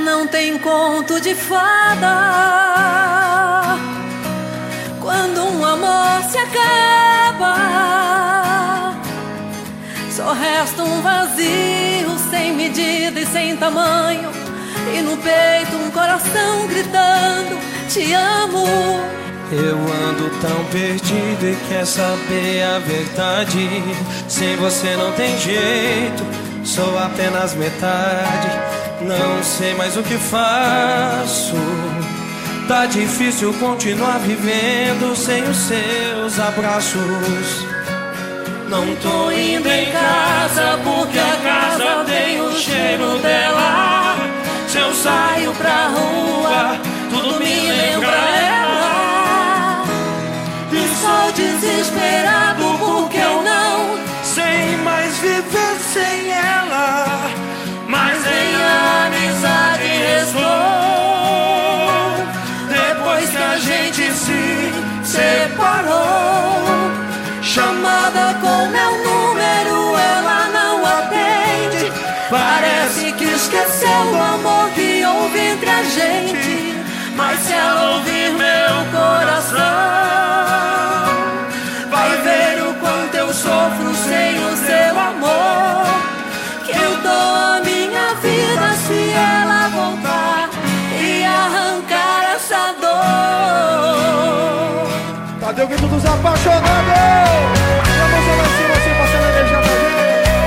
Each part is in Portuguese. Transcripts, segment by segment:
Não tem conto de fada quando um amor se acaba. Só resta um vazio sem medida e sem tamanho, e no peito um coração gritando: te amo. Eu ando tão perdido e quer saber a verdade. Sem você não tem jeito, sou apenas metade. Não sei mais o que faço. Tá difícil continuar vivendo sem os seus abraços. Não tô indo em casa porque a casa tem o cheiro dela. Se eu saio pra rua, tudo me lembra ela. E sou desesperado porque eu não sei mais viver sem ela. mas nem a amizade restou. Depois que a gente se separou, chamada com meu número ela não atende. Parece que esqueceu do amor que houve entre a gente. Mas se ela ouvir meu coração, vai ver o quanto eu sofro sem o seu amor. Que eu dou a minha vida se ela voltar e arrancar essa dor. Cadê o grito dos apaixonados? Vamos lá em cima assim, passando a energia pra gente.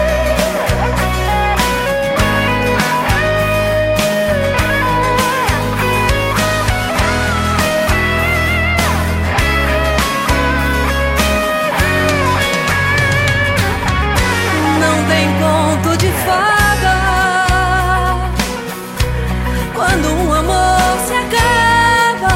Não tem conto de fada quando um amor se acaba.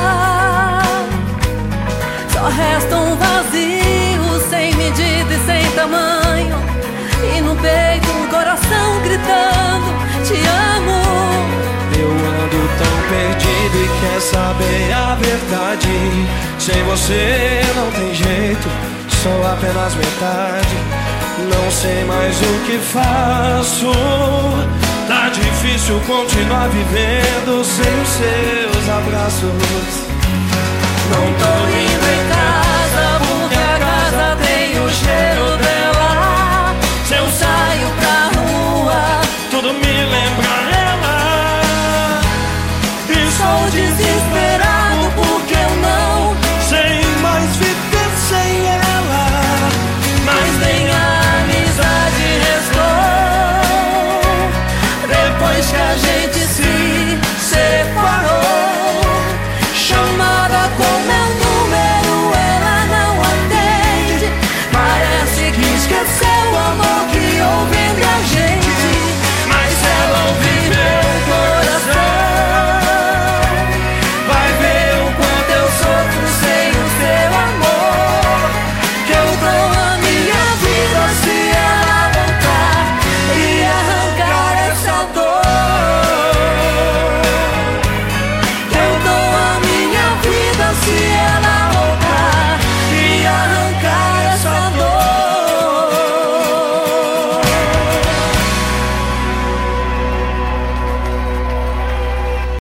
Só resta um vazio sem medida e sem tamanho, e no peito um coração gritando: te amo. Eu ando tão perdido e quer saber a verdade. Sem você não tem jeito, sou apenas metade. Não sei mais o que faço. Tá difícil continuar vivendo sem os seus abraços. Não tô indo em